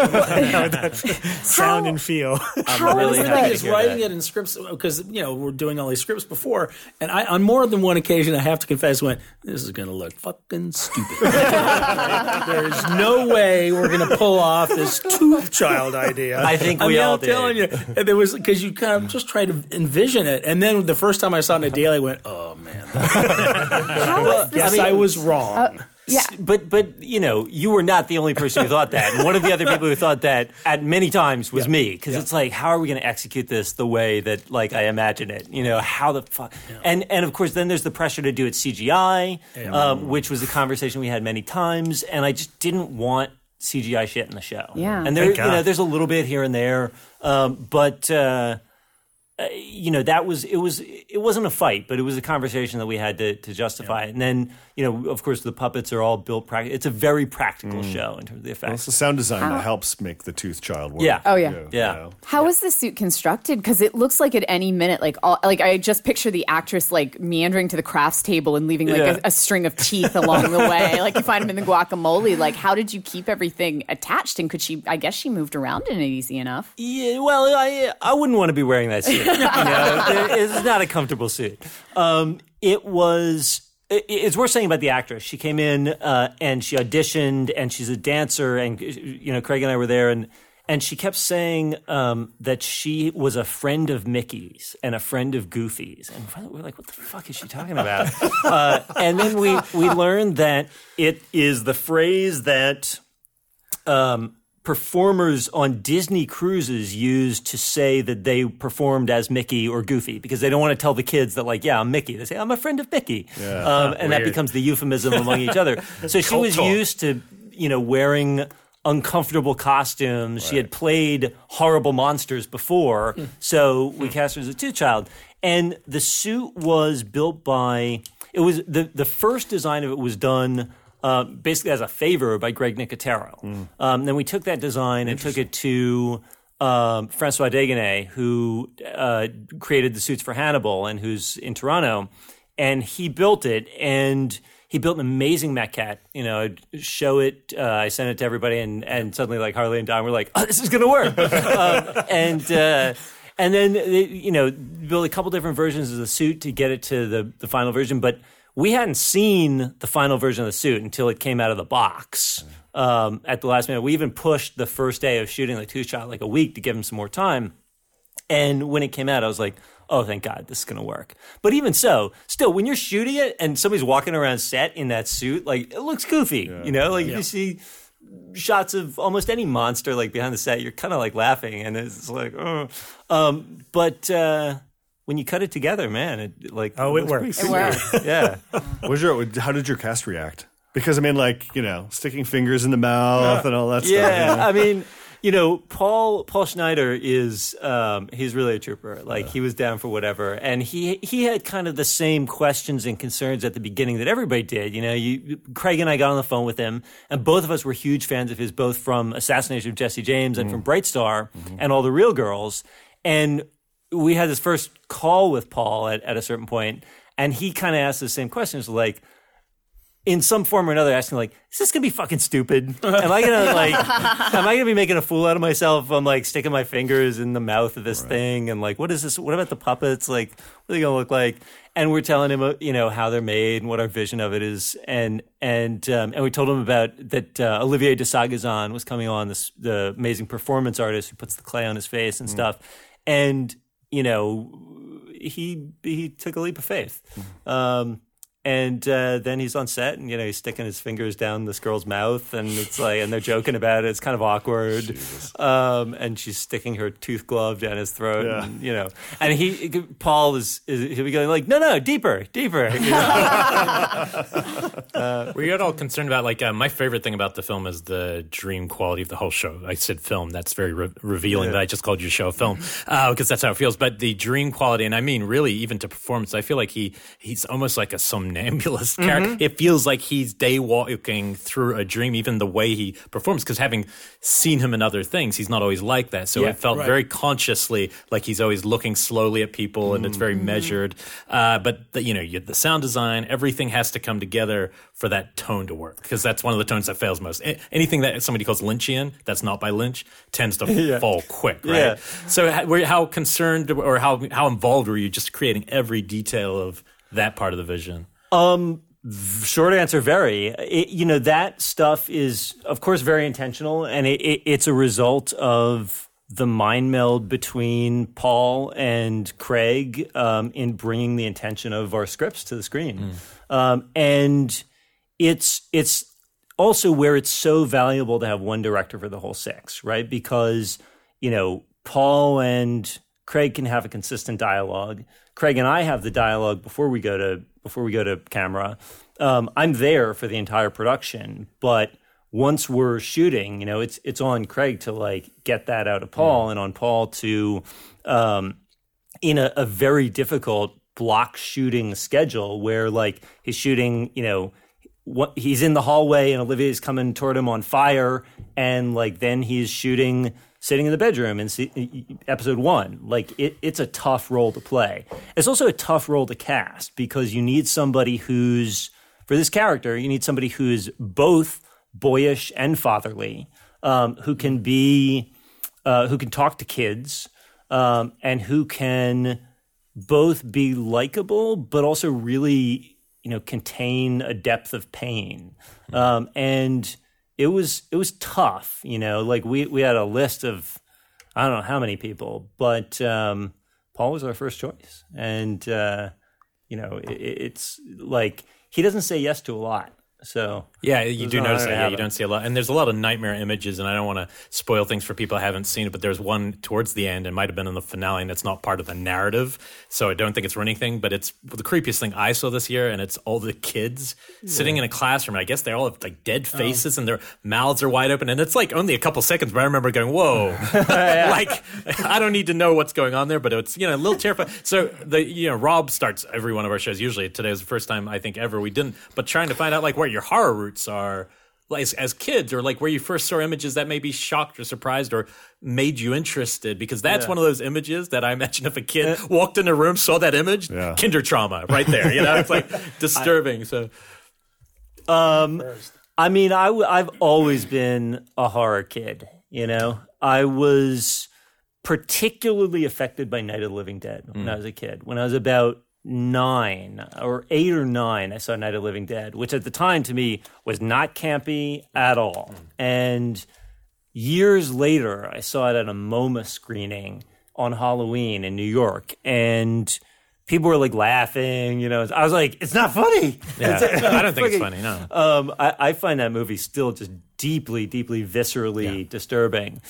Sound and feel. I'm really The happy thing to is, hear writing that. it in scripts, because, we're doing all these scripts before, and on more than one occasion, I have to confess, this is going to look fucking stupid. There's no way we're going to pull off this tooth child idea. I think we all I'm telling you. And there was, because you kind of just try to envision it. And then the first time I saw it in the daily, I went, oh, man. I was wrong. Yeah. But you were not the only person who thought that. And one of the other people who thought that at many times was me. Because it's like, how are we going to execute this the way that like I imagine it? How the fuck? And of course, then there's the pressure to do it CGI, which was a conversation we had many times. And I just didn't want CGI shit in the show. Yeah. And Thank God. there's a little bit here and there, but. that it wasn't a fight, but it was a conversation that we had to justify it. And then, of course, the puppets are all built it's a very practical show in terms of the effects. Well, it's the sound design that helps make the Tooth Child work. Yeah. Oh, yeah. Yeah. How is the suit constructed? Because it looks like at any minute, I just picture the actress meandering to the crafts table and leaving a string of teeth along the way. Like you find them in the guacamole. Like, how did you keep everything attached? And I guess she moved around in it easy enough. Yeah, well, I wouldn't want to be wearing that suit. It's not a comfortable suit. It's worth saying about the actress. She came in and she auditioned, and she's a dancer, and Craig and I were there, and she kept saying that she was a friend of Mickey's and a friend of Goofy's, and we're like, what the fuck is she talking about? And then we learned that it is the phrase that performers on Disney cruises use to say that they performed as Mickey or Goofy, because they don't want to tell the kids that, I'm Mickey. They say, I'm a friend of Mickey. Yeah. And that becomes the euphemism among each other. So she was used to, wearing uncomfortable costumes. Right. She had played horrible monsters before, so we cast her as a Tooth Child. And the suit was built by, it was the first design of it was done basically as a favor by Greg Nicotero. Then we took that design and took it to Francois Degenais, who created the suits for Hannibal and who's in Toronto. And he built it, and he built an amazing maquette. I'd show it, I sent it to everybody, and suddenly Harley and Don were like, oh, this is going to work. And then, built a couple different versions of the suit to get it to the final version. But we hadn't seen the final version of the suit until it came out of the box at the last minute. We even pushed the first day of shooting Tooth Child a week to give him some more time. And when it came out, I was like, oh, thank God, this is going to work. But even so, still, when you're shooting it and somebody's walking around set in that suit, it looks goofy. Yeah. You see shots of almost any monster behind the set, you're kind of laughing, and it's oh. But when you cut it together, man, it works. It works. Yeah. How did your cast react? Because sticking fingers in the mouth and all that stuff. Yeah, Paul Schneider is he's really a trooper. He was down for whatever, and he had kind of the same questions and concerns at the beginning that everybody did. Craig and I got on the phone with him, and both of us were huge fans of his, both from Assassination of Jesse James and from Bright Star and All the Real Girls. And we had this first call with Paul at a certain point, and he kind of asked the same questions, in some form or another, asking is this gonna be fucking stupid? Am I gonna be making a fool out of myself? I'm sticking my fingers in the mouth of this thing, and what is this? What about the puppets? What are they gonna look like? And we're telling him, how they're made and what our vision of it is, and we told him about that. Olivier de Sagazan was coming on, the amazing performance artist who puts the clay on his face and stuff, and he took a leap of faith. And then he's on set, and he's sticking his fingers down this girl's mouth, and it's and they're joking about it. It's kind of awkward. And she's sticking her tooth glove down his throat, and Paul he'll be going no, deeper. We got all concerned about my favorite thing about the film is the dream quality of the whole show. I said film. That's very revealing that I just called your show a film because that's how it feels. But the dream quality, and I mean really even to performance, I feel like he's almost like a somnambulist character. It feels like he's day walking through a dream, even the way he performs, because having seen him in other things, he's not always like that. So it felt very consciously like he's always looking slowly at people, and it's very measured. But the sound design, everything has to come together for that tone to work, because that's one of the tones that fails most. Anything that somebody calls Lynchian, that's not by Lynch, tends to fall quick, right? Yeah. So how concerned or how involved were you just creating every detail of that part of the vision? Short answer, very. That stuff is, of course, very intentional, and it's a result of the mind meld between Paul and Craig in bringing the intention of our scripts to the screen. And it's also where it's so valuable to have one director for the whole six, right? Because, Paul and Craig can have a consistent dialogue. Craig and I have the dialogue before we go to camera. I'm there for the entire production, but once we're shooting, it's on Craig to get that out of Paul, and on Paul to in a very difficult block shooting schedule where like he's shooting, he's in the hallway and Olivia's coming toward him on fire, and like then he's shooting sitting in the bedroom in episode 1. Like it's a tough role to play. It's also a tough role to cast because you need somebody for this character, you need somebody who's both boyish and fatherly, who can talk to kids, and who can both be likable but also really contain a depth of pain. And it was tough, like we had a list of, I don't know how many people, but Paul was our first choice. And, it's like, he doesn't say yes to a lot. So yeah, you do notice that. Yeah, you don't see a lot, and there's a lot of nightmare images. And I don't want to spoil things for people who haven't seen it, but there's one towards the end, and might have been in the finale, and it's not part of the narrative, so I don't think it's ruining anything. But it's the creepiest thing I saw this year, and it's all the kids sitting in a classroom. And I guess they all have like dead faces, and their mouths are wide open, and it's like only a couple seconds. But I remember going, "Whoa!" Like I don't need to know what's going on there, but it's a little terrifying. So Rob starts every one of our shows. Usually today was the first time I think ever we didn't, but trying to find out like where your horror roots are as kids, or like where you first saw images that maybe shocked or surprised or made you interested, because that's one of those images that I imagine if a kid walked in a room, saw that image, kinder trauma right there, it's like disturbing. I've always been a horror kid, I was particularly affected by Night of the Living Dead when I was a kid. When I was about 8 or 9, I saw Night of the Living Dead, which at the time to me was not campy at all. And years later, I saw it at a MoMA screening on Halloween in New York, and people were like laughing. I was like, "It's not funny." Yeah. I don't think it's funny. No, I find that movie still just deeply, deeply, viscerally disturbing,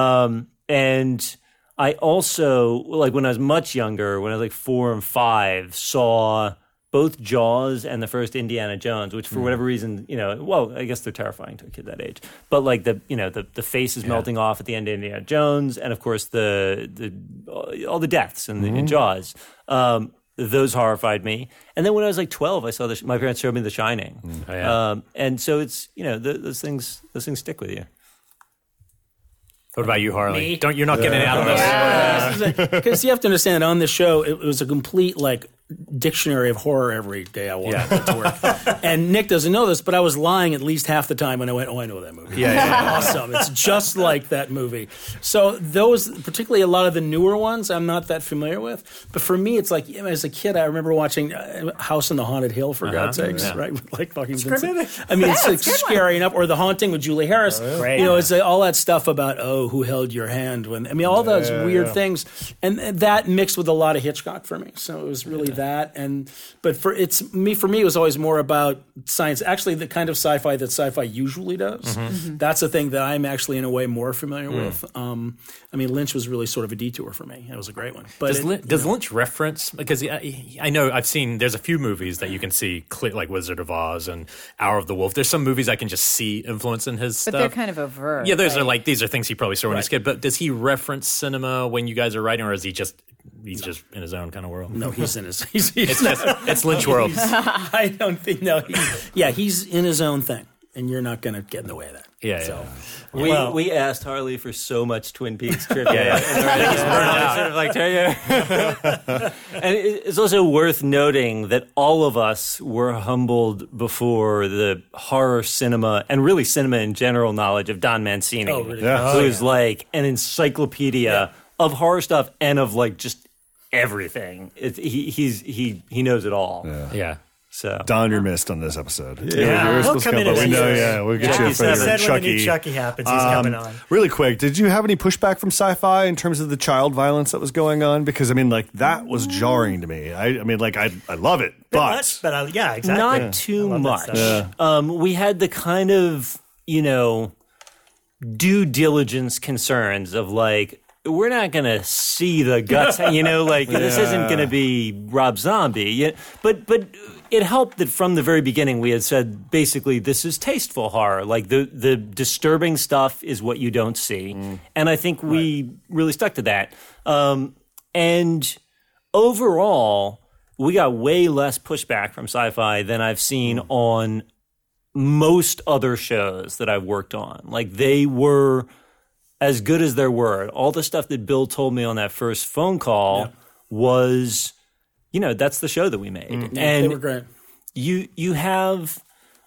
and. I also, like when I was much younger, when I was like 4 and 5, saw both Jaws and the first Indiana Jones, which for whatever reason, I guess they're terrifying to a kid that age. But like the face is melting off at the end of Indiana Jones, and of course all the deaths in Jaws. Those horrified me. And then when I was like 12, I saw my parents showed me The Shining. And so it's, those things stick with you. What about you, Harley? You're not getting out of this. Because you have to understand, on this show, it was a complete dictionary of horror every day I walked to work. And Nick doesn't know this, but I was lying at least half the time when I went, "Oh, I know that movie." Awesome. It's just like that movie. So those, particularly a lot of the newer ones, I'm not that familiar with. But for me, it's like, as a kid, I remember watching House on the Haunted Hill, for God's sakes, right? Like fucking Vincent. I mean, it's scary enough. Or The Haunting with Julie Harris. Great. It's all that stuff about, who held your hand when, all those weird things. And that mixed with a lot of Hitchcock for me. So it was really that. But for me, it was always more about science. Actually, the kind of sci-fi that sci-fi usually does. That's the thing that I'm actually in a way more familiar with. Lynch was really sort of a detour for me. It was a great one. But does Lynch reference? Because I know I've seen. There's a few movies that you can see, like Wizard of Oz and Hour of the Wolf. There's some movies I can just see influence in his stuff. But they're kind of overt. Yeah, those are these are things he probably saw when he was a kid. But does he reference cinema when you guys are writing, or is he just he's just in his own kind of world? No, he's in his. It's Lynch world. I don't think. No, he's in his own thing, and you're not going to get in the way of that. We asked Harley for so much Twin Peaks trivia. And it's also worth noting that all of us were humbled before the horror cinema and really cinema in general knowledge of Don Mancini, who's like an encyclopedia of horror stuff and of just everything. He knows it all. Yeah. So Don, you're missed on this episode. He'll come in. But we know, we'll get you a favor. Said when the new Chucky happens, he's coming on. Really quick, did you have any pushback from Sci-Fi in terms of the child violence that was going on? Because that was jarring to me. I love it, but exactly. Not too much. We had the kind of due diligence concerns of we're not going to see the guts, this isn't going to be Rob Zombie. But it helped that from the very beginning we had said, basically, this is tasteful horror. The disturbing stuff is what you don't see. And I think we really stuck to that. And overall, we got way less pushback from Sci-Fi than I've seen on most other shows that I've worked on. Like, they were as good as their word. All the stuff that Bill told me on that first phone call was, that's the show that we made. And they were great. You have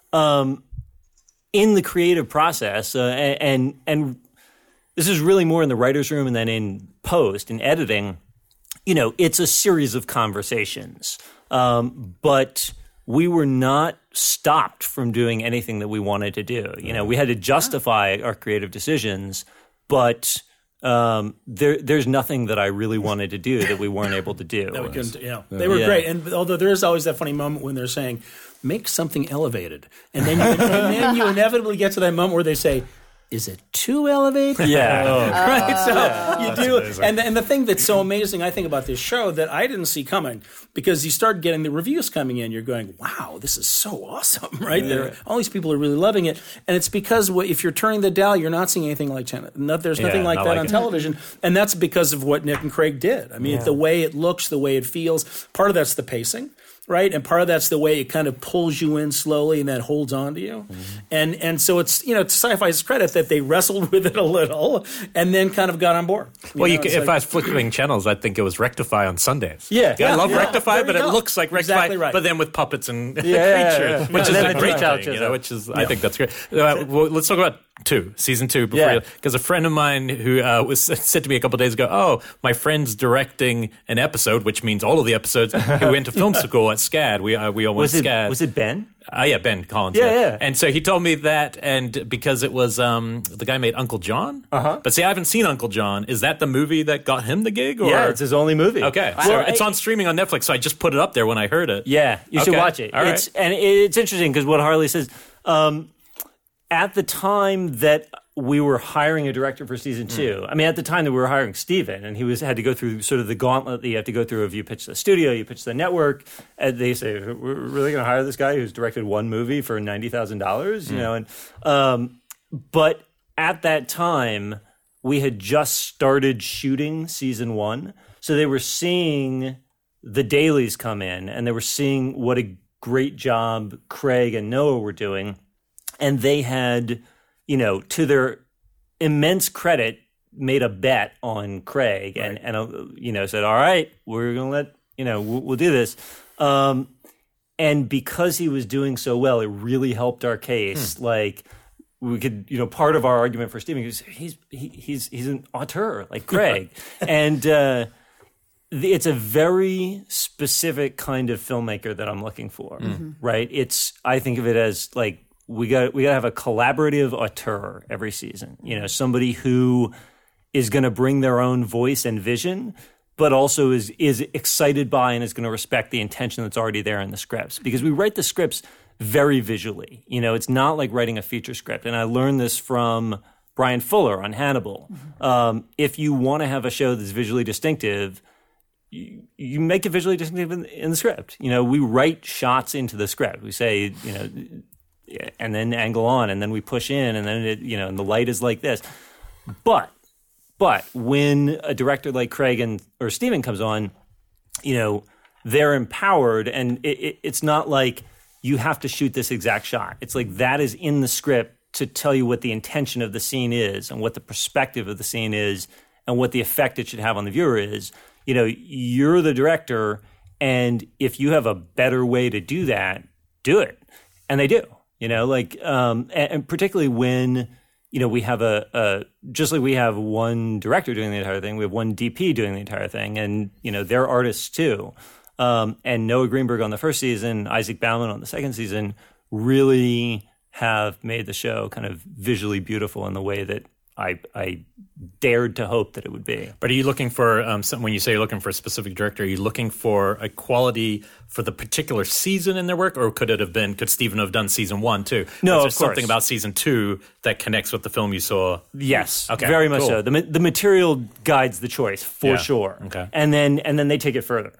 in the creative process, and this is really more in the writer's room and then in post, in editing, it's a series of conversations. But we were not stopped from doing anything that we wanted to do. We had to justify our creative decisions, but there's nothing that I really wanted to do that we weren't able to do. That we couldn't. They were great. And although there is always that funny moment when they're saying, "Make something elevated," and then you inevitably get to that moment where they say, "Is it too elevated?" Yeah. Right. So you do. And the thing that's so amazing, I think, about this show that I didn't see coming, because you start getting the reviews coming in, you're going, "Wow, this is so awesome!" Right? All these people are really loving it, and it's because if you're turning the dial, you're not seeing anything like Tenet. There's nothing like that on television, and that's because of what Nick and Craig did. I mean, the way it looks, the way it feels. Part of that's the pacing. Right, and part of that's the way it kind of pulls you in slowly and then holds on to you, and so it's to Sci-Fi's credit that they wrestled with it a little and then kind of got on board. If I was flipping channels, I'd think it was Rectify on Sundays. I love Rectify, but it looks like Rectify, exactly right. but then with puppets and creatures, which is a great thing. Which is I think that's great. Well, let's talk about season 2, because a friend of mine who said to me a couple of days ago, "Oh, my friend's directing an episode," which means all of the episodes. Who went to film school at SCAD. We all went to SCAD. Was it Ben? Ben Collins. Yeah. And so he told me that, and because it was the guy made Uncle John. But see, I haven't seen Uncle John. Is that the movie that got him the gig? Or? Yeah, it's his only movie. Okay, so it's on streaming on Netflix. So I just put it up there when I heard it. Yeah, you should watch it. All right. And it's interesting because what Harley says, at the time that we were hiring a director for season 2. I mean, at the time that we were hiring Steven, and he had to go through sort of the gauntlet that you have to go through of you pitch the studio, you pitch the network, and they say, "We're really going to hire this guy who's directed one movie for $90,000, and but at that time we had just started shooting season 1, so they were seeing the dailies come in, and they were seeing what a great job Craig and Noah were doing, and they had, to their immense credit, made a bet on Craig and said, "All right, we're going to let, we'll do this." And because he was doing so well, it really helped our case. Like, we could, part of our argument for Steven is he's an auteur like Craig. And it's a very specific kind of filmmaker that I'm looking for, right? I think of it as like, we got to have a collaborative auteur every season. Somebody who is going to bring their own voice and vision, but also is excited by and is going to respect the intention that's already there in the scripts. Because we write the scripts very visually. It's not like writing a feature script. And I learned this from Brian Fuller on Hannibal. If you want to have a show that's visually distinctive, you make it visually distinctive in the script. We write shots into the script. We say, and then angle on, and then we push in, and then and the light is like this. But when a director like Craig or Steven comes on, they're empowered, and it's not like you have to shoot this exact shot. It's like that is in the script to tell you what the intention of the scene is, and what the perspective of the scene is, and what the effect it should have on the viewer is. You're the director, and if you have a better way to do that, do it, and they do. And particularly when, we have just like we have one director doing the entire thing, we have one DP doing the entire thing, and, they're artists too. And Noah Greenberg on the first season, Isaac Bauman on the second season, really have made the show kind of visually beautiful in the way that I dared to hope that it would be. But are you looking for, when you say you're looking for a specific director, are you looking for a quality for the particular season in their work, or could Steven have done season 1 too? No, of course. Something about season 2 that connects with the film you saw? Yes, okay, very much cool. so. The material guides the choice for sure. Okay. And then they take it further.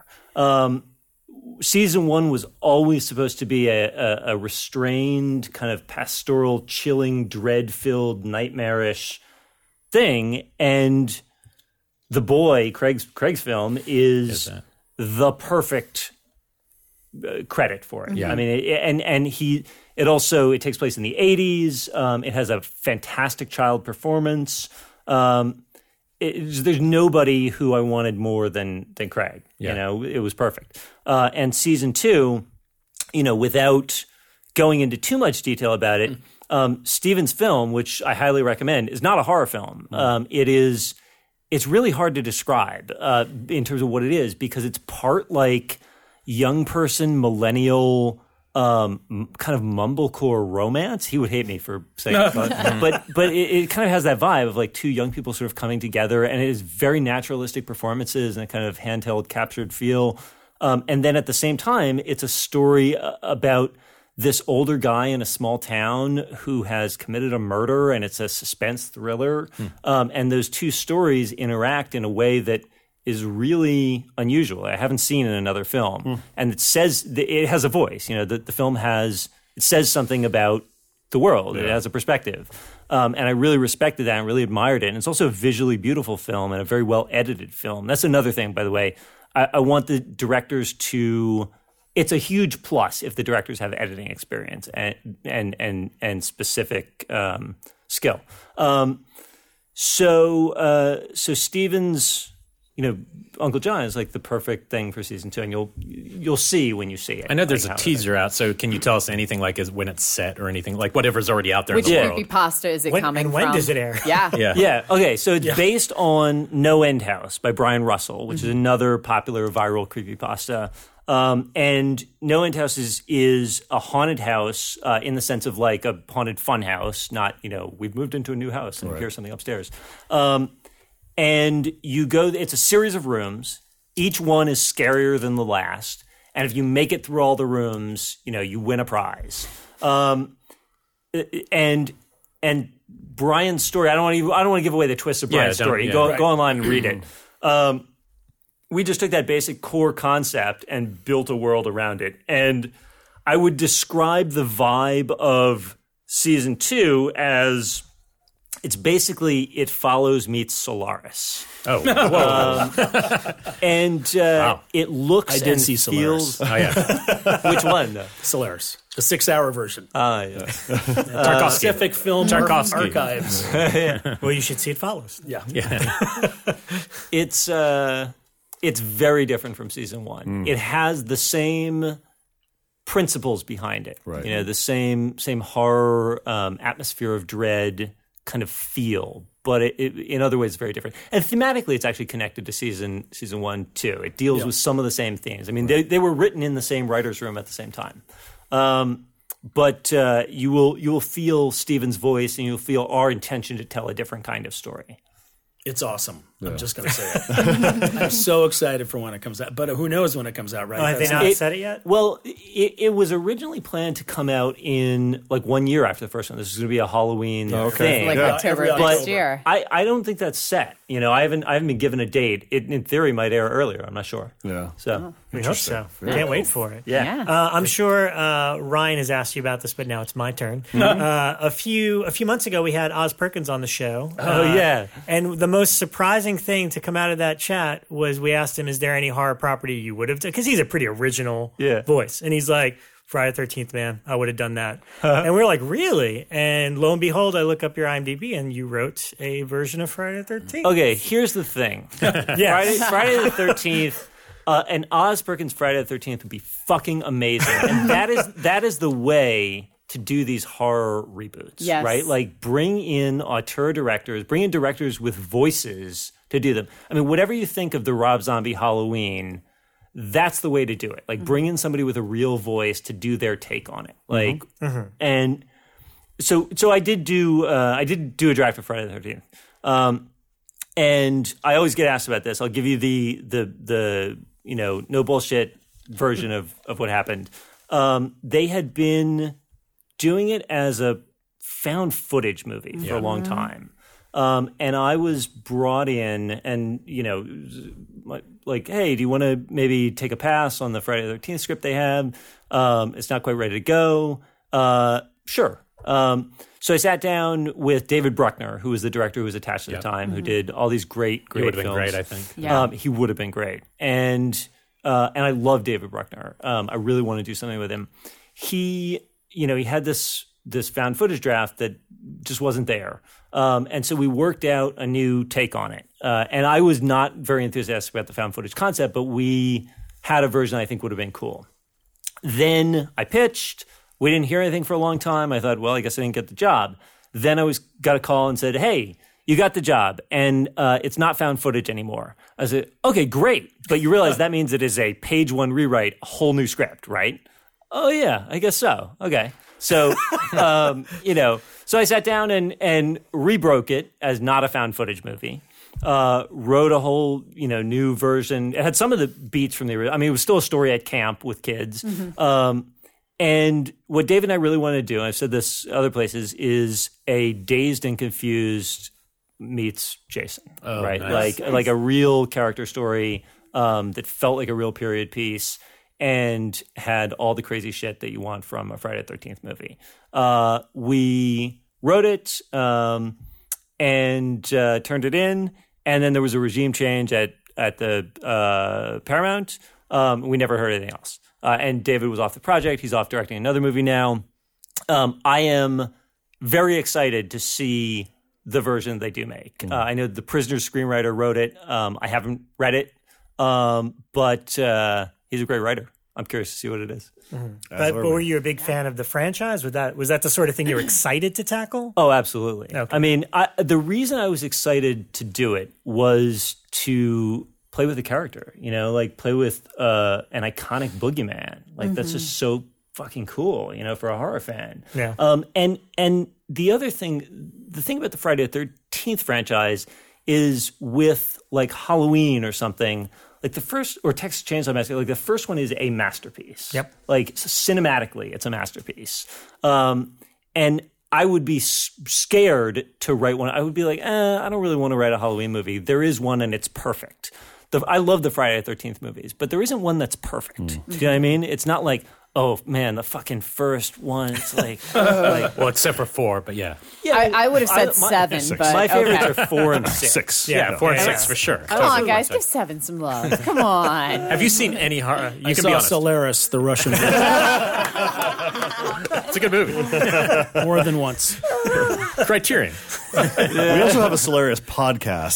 Season 1 was always supposed to be a restrained, kind of pastoral, chilling, dread-filled, nightmarish thing, and The Boy, Craig's film, is the perfect credit for it. Yeah. I mean, it takes place in the 80s. It has a fantastic child performance. There's nobody who I wanted more than Craig. Yeah. It was perfect. And season 2, without going into too much detail about it, Steven's film, which I highly recommend, is not a horror film. It's really hard to describe in terms of what it is, because it's part like young person, millennial, kind of mumblecore romance. He would hate me for saying that, but it kind of has that vibe of like two young people sort of coming together, and it is very naturalistic performances and a kind of handheld captured feel. And then at the same time, it's a story about this older guy in a small town who has committed a murder, and it's a suspense thriller. And those two stories interact in a way that is really unusual. I haven't seen in another film. And it has a voice. The film it says something about the world. Yeah. It has a perspective. And I really respected that and really admired it. And it's also a visually beautiful film and a very well edited film. That's another thing, by the way. I want the directors to... It's a huge plus if the directors have editing experience and specific skill. So Steven's, Uncle John is like the perfect thing for season 2, and you'll see when you see it. I know there's a teaser out, so can you tell us anything like when it's set or anything like whatever's already out there? Which in the world? creepypasta is it coming from? When does it air? Yeah. Okay, so it's based on No End House by Brian Russell, which is another popular viral creepypasta. And No End House is a haunted house in the sense of like a haunted fun house, not, we've moved into a new house and here's something upstairs. And you go, it's a series of rooms. Each one is scarier than the last. And if you make it through all the rooms, you win a prize. And Brian's story, I don't want to give away the twist of Brian's story. Go online and read it. We just took that basic core concept and built a world around it. And I would describe the vibe of season 2 as it's basically It Follows meets Solaris. Oh, and it looks and see feels. oh yeah. Which one? Solaris, the 6-hour version. Yeah. Pacific Film Archives. Well, you should see It Follows. Yeah. It's very different from season 1. It has the same principles behind it. Right. The same horror, atmosphere of dread kind of feel, but it in other ways, it's very different. And thematically, it's actually connected to season 1 too. It deals with some of the same themes. I mean, they were written in the same writer's room at the same time. But you will feel Steven's voice, and you'll feel our intention to tell a different kind of story. It's awesome. I'm just going to say it. I'm so excited for when it comes out. But who knows when it comes out, right? Oh, have they not said it yet? Well, it was originally planned to come out in like 1 year after the first one. This is going to be a Halloween thing. Like October next year. I don't think that's set. I haven't been given a date. It, in theory, might air earlier. I'm not sure. Yeah. So We hope so. Can't wait for it. yeah. I'm sure Ryan has asked you about this, but now it's my turn. A few months ago, we had Oz Perkins on the show. And the most surprising thing to come out of that chat was we asked him, is there any horror property you would have done? Because he's a pretty original voice. And he's like, Friday the 13th, man, I would have done that. And we were like, really? And lo and behold, I look up your IMDb and you wrote a version of Friday the 13th. Okay, here's the thing. Friday the 13th, an Oz Perkins Friday the 13th would be fucking amazing. And that is the way to do these horror reboots, right? Like bring in auteur directors, bring in directors with voices to do them. I mean, whatever you think of the Rob Zombie Halloween, that's the way to do it. Like bring in somebody with a real voice to do their take on it. Like, and so I did do a draft of Friday the 13th. And I always get asked about this. I'll give you the no bullshit version of what happened. They had been doing it as a found footage movie for a long time. And I was brought in and, like, hey, do you want to maybe take a pass on the Friday the 13th script they have? It's not quite ready to go. Sure. So I sat down with David Bruckner, who was the director who was attached at the time, who did all these great He would have films. been great, I think. Yeah. He would have been great. And and I love David Bruckner. I really want to do something with him. He had this found footage draft that just wasn't there. And so we worked out a new take on it. And I was not very enthusiastic about the found footage concept, but we had a version I think would have been cool. Then I pitched. We didn't hear anything for a long time. I thought, well, I guess I didn't get the job. Then I got a call and said, hey, you got the job, and it's not found footage anymore. I said, okay, great. But you realize that means it is a page one rewrite, a whole new script, right? Oh, yeah, I guess so. Okay. So, so I sat down and rebroke it as not a found footage movie. Wrote a whole, new version. It had some of the beats from the original. I mean, it was still a story at camp with kids. Mm-hmm. And what Dave and I really wanted to do, and I've said this other places, is a Dazed and Confused meets Jason, right? Nice. Like a real character story that felt like a real period piece and had all the crazy shit that you want from a Friday the 13th movie. We wrote it and turned it in, and then there was a regime change at the Paramount. We never heard anything else. And David was off the project. He's off directing another movie now. I am very excited to see the version they do make. I know the Prisoner's screenwriter wrote it. I haven't read it, but he's a great writer. I'm curious to see what it is. Mm-hmm. But were you a big fan of the franchise? Was that the sort of thing you were excited to tackle? Oh, absolutely. Okay. I mean, the reason I was excited to do it was to play with the character, like play with an iconic boogeyman. Like that's just so fucking cool, for a horror fan. Yeah. And the other thing, the thing about the Friday the 13th franchise is with like Halloween or something, like the first, or Texas Chainsaw Massacre, like the first one is a masterpiece. Yep. Like cinematically, it's a masterpiece. And I would be scared to write one. I would be like, I don't really want to write a Halloween movie. There is one and it's perfect. I love the Friday the 13th movies, but there isn't one that's perfect. Do you know what I mean? It's not like, oh man, the fucking first one. It's like, well, except for 4, but yeah. I would have said 7, but my favorites okay. are 4 and 6. 6. Yeah, 4 and 6 for sure. Come on, guys, give 7 some love. Come on. Have you seen any horror? You I can saw be honest. Solaris, the Russian version, It's a good movie. more than once. Criterion. We also have a Solaris podcast.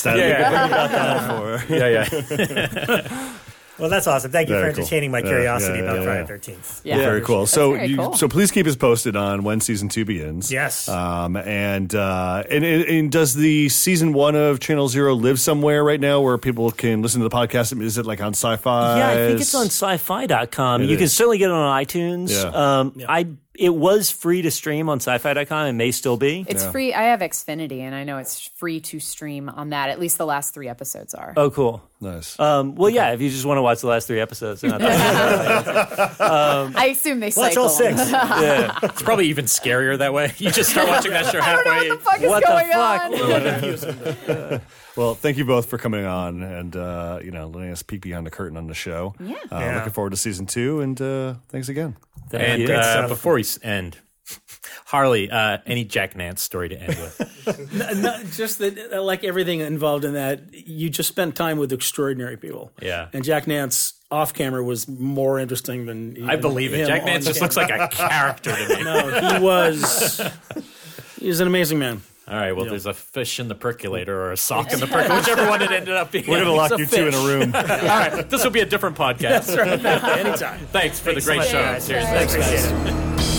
Yeah. Well, that's awesome. Thank you Very for cool. entertaining my curiosity about yeah. Friday the 13th. Yeah. Very cool. So, very cool. so please keep us posted on when season 2 begins. Yes. And does the season 1 of Channel Zero live somewhere right now where people can listen to the podcast? Is it like on Sci-Fi? Yeah, I think it's on sci-fi.com. You can certainly get it on iTunes. Yeah. It was free to stream on sci-fi.com and may still be. It's free. I have Xfinity, and I know it's free to stream on that. At least the last 3 episodes are. Oh, cool. Nice. Yeah, if you just want to watch the last 3 episodes. They're not that I assume they Watch cycle. all 6. yeah. It's probably even scarier that way. You just start watching that show I don't know halfway. what the fuck is What going the fuck? on. Well, thank you both for coming on and letting us peek behind the curtain on the show. Yeah. Looking forward to season 2, and thanks again. And you. before we end, Harley, any Jack Nance story to end with? No, just that, like everything involved in that, you just spent time with extraordinary people. Yeah. And Jack Nance off camera was more interesting than I believe it. him Jack on Nance just camera. looks like a character to me. No, he's an amazing man. All right, well, there's a fish in the percolator or a sock in the percolator, whichever one it ended up being. We're going to lock a you two in a room. All right, this will be a different podcast. Anytime. Thanks for the great so much, show. guys. Seriously. Thanks, guys. Thanks, guys.